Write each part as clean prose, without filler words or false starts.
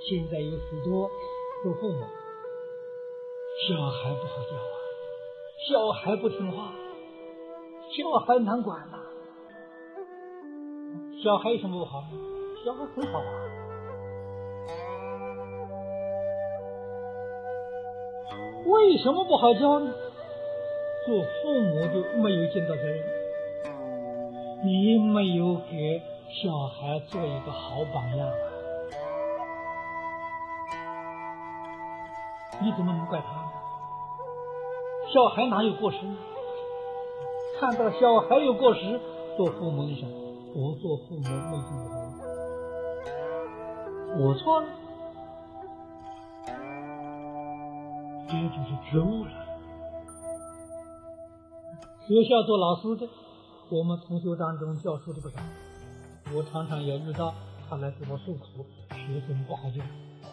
现在有许多做父母，小孩不好教啊，小孩不听话，小孩难管呐。小孩有什么不好呢？小孩很好啊。为什么不好教呢？做父母就没有尽到责任，你没有给小孩做一个好榜样啊，你怎么能怪他呢？小孩哪有过失？看到小孩有过失，做父母一想，我做父母没尽到责任，我错了，这就是觉悟了。学校做老师的，我们同学当中教书的不少，我常常也遇到他来给我诉苦，学生不好教，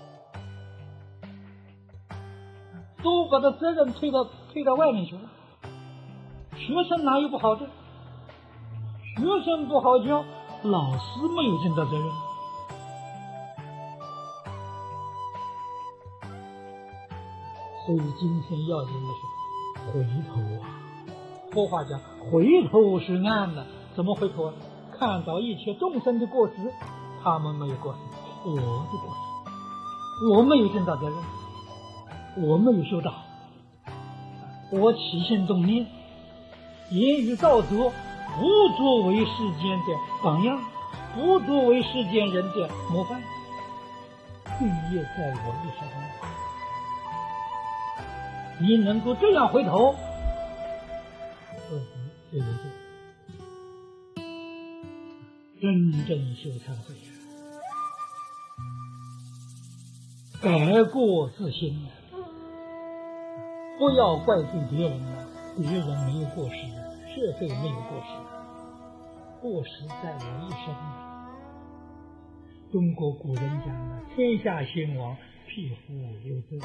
都把他责任推到外面去了。学生哪有不好的？学生不好教，老师没有尽到责任。所以今天要紧的是回头啊！佛话讲，回头是岸的。怎么回头啊？看到一切众生的过失，他们没有过失，我的过失，我没有尽到责任，我没有修道，我起心动念，言语造作，不作为世间的榜样，不作为世间人的模范，罪业在我一身。你能够这样回头，对不对？真正修忏悔，改过自新，不要怪罪别人了，别人没有过失，社会没有过失，过失在我一身。中国古人讲了，天下兴亡，匹夫有责。